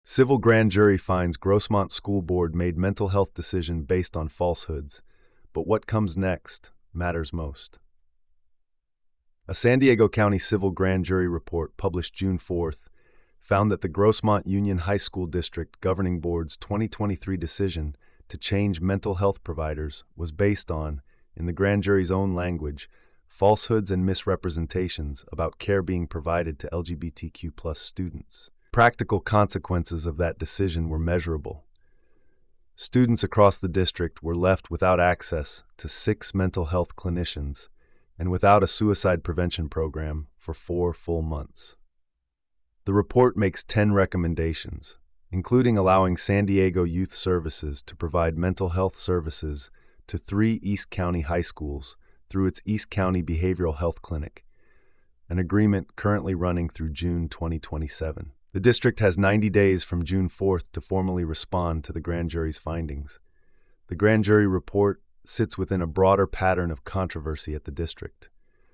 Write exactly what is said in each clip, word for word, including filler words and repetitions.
Civil grand jury finds Grossmont School Board made mental health decision based on falsehoods, but what comes next matters most. A San Diego County civil grand jury report published June fourth found that the Grossmont Union High School District Governing Board's twenty twenty-three decision to change mental health providers was based on, in the grand jury's own language, falsehoods and misrepresentations about care being provided to L G B T Q plus students. Practical consequences of that decision were measurable. Students across the district were left without access to six mental health clinicians and without a suicide prevention program for four full months. The report makes ten recommendations, including allowing San Diego Youth Services to provide mental health services to three East County high schools through its East County Behavioral Health Clinic, an agreement currently running through June twenty twenty-seven. The district has ninety days from June fourth to formally respond to the grand jury's findings. The grand jury report sits within a broader pattern of controversy at the district.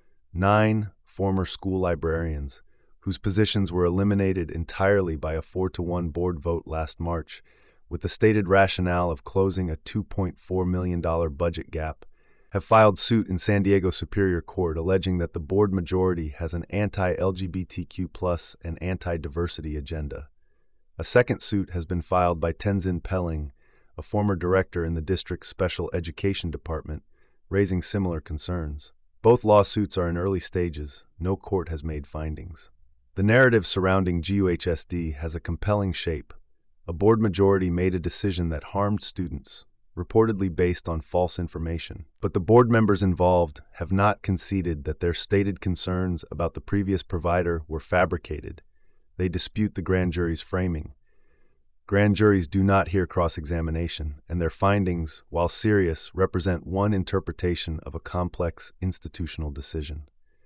Nine former school librarians, whose positions were eliminated entirely by a four to one board vote last March, with the stated rationale of closing a two point four million dollars budget gap, have filed suit in San Diego Superior Court alleging that the board majority has an anti-L G B T Q plus and anti-diversity agenda. A second suit has been filed by Tenzin Pelling, a former director in the district's special education department, raising similar concerns. Both lawsuits are in early stages. No court has made findings. The narrative surrounding G U H S D has a compelling shape. A board majority made a decision that harmed students, reportedly based on false information. But the board members involved have not conceded that their stated concerns about the previous provider were fabricated. They dispute the grand jury's framing. Grand juries do not hear cross-examination, and their findings, while serious, represent one interpretation of a complex institutional decision.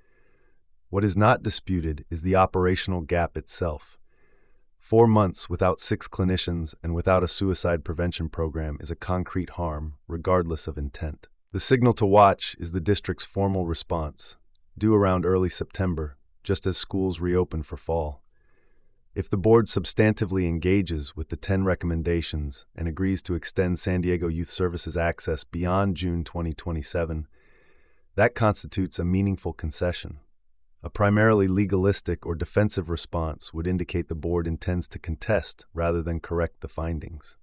What is not disputed is the operational gap itself. Four months without six clinicians and without a suicide prevention program is a concrete harm, regardless of intent. The signal to watch is the district's formal response, due around early September, just as schools reopen for fall. If the board substantively engages with the ten recommendations and agrees to extend San Diego Youth Services access beyond June twenty twenty-seven, that constitutes a meaningful concession. A primarily legalistic or defensive response would indicate the board intends to contest rather than correct the findings.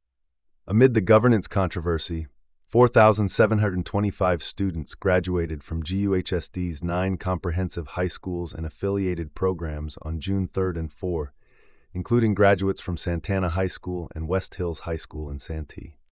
Amid the governance controversy, four thousand seven hundred twenty-five students graduated from G U H S D's nine comprehensive high schools and affiliated programs on June third and fourth, including graduates from Santana High School and West Hills High School in Santee.